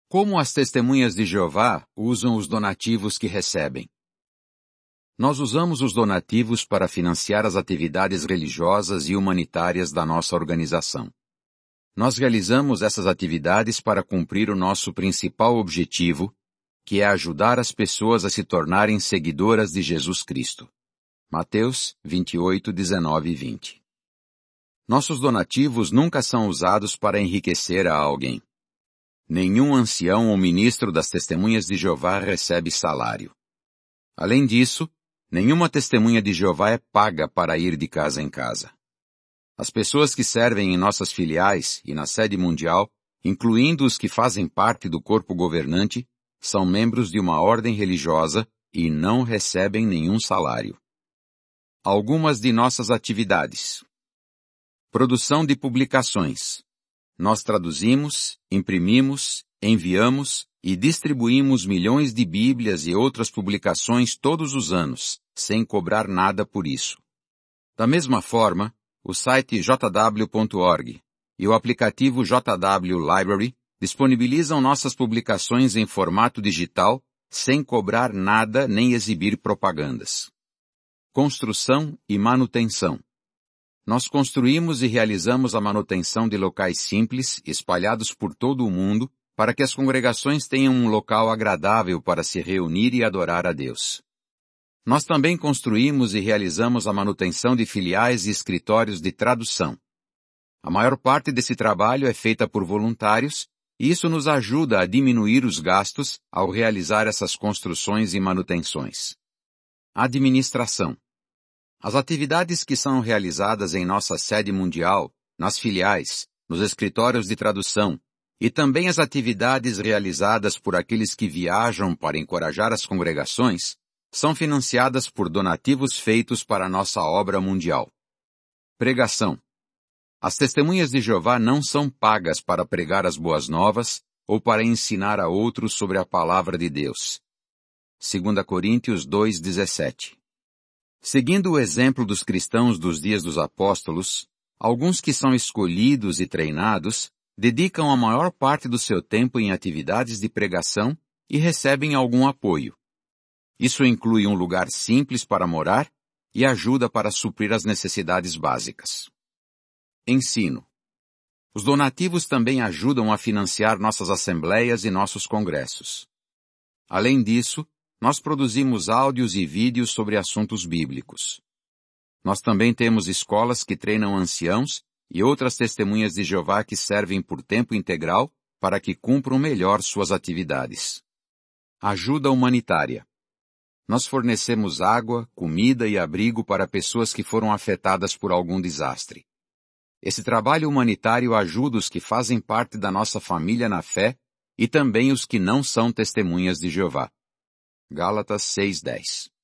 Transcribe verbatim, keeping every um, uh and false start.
Como as testemunhas de Jeová usam os donativos que recebem? Nós usamos os donativos para financiar as atividades religiosas e humanitárias da nossa organização. Nós realizamos essas atividades para cumprir o nosso principal objetivo, que é ajudar as pessoas a se tornarem seguidoras de Jesus Cristo. Mateus vinte e oito, dezenove e vinte. Nossos donativos nunca são usados para enriquecer a alguém. Nenhum ancião ou ministro das Testemunhas de Jeová recebe salário. Além disso, nenhuma testemunha de Jeová é paga para ir de casa em casa. As pessoas que servem em nossas filiais e na sede mundial, incluindo os que fazem parte do corpo governante, são membros de uma ordem religiosa e não recebem nenhum salário. Algumas de nossas atividades. Produção de publicações. Nós traduzimos, imprimimos, enviamos e distribuímos milhões de Bíblias e outras publicações todos os anos, sem cobrar nada por isso. Da mesma forma, o site j w ponto org e o aplicativo J W Library disponibilizam nossas publicações em formato digital, sem cobrar nada nem exibir propagandas. Construção e manutenção. Nós construímos e realizamos a manutenção de locais simples, espalhados por todo o mundo, para que as congregações tenham um local agradável para se reunir e adorar a Deus. Nós também construímos e realizamos a manutenção de filiais e escritórios de tradução. A maior parte desse trabalho é feita por voluntários, e isso nos ajuda a diminuir os gastos ao realizar essas construções e manutenções. Administração. As atividades que são realizadas em nossa sede mundial, nas filiais, nos escritórios de tradução, e também as atividades realizadas por aqueles que viajam para encorajar as congregações, são financiadas por donativos feitos para a nossa obra mundial. Pregação. As testemunhas de Jeová não são pagas para pregar as boas novas ou para ensinar a outros sobre a palavra de Deus. Segunda Coríntios dois, dezessete. Seguindo o exemplo dos cristãos dos dias dos apóstolos, alguns que são escolhidos e treinados dedicam a maior parte do seu tempo em atividades de pregação e recebem algum apoio. Isso inclui um lugar simples para morar e ajuda para suprir as necessidades básicas. Ensino. Os donativos também ajudam a financiar nossas assembleias e nossos congressos. Além disso, nós produzimos áudios e vídeos sobre assuntos bíblicos. Nós também temos escolas que treinam anciãos e outras testemunhas de Jeová que servem por tempo integral para que cumpram melhor suas atividades. Ajuda humanitária. Nós fornecemos água, comida e abrigo para pessoas que foram afetadas por algum desastre. Esse trabalho humanitário ajuda os que fazem parte da nossa família na fé e também os que não são testemunhas de Jeová. Gálatas seis, dez.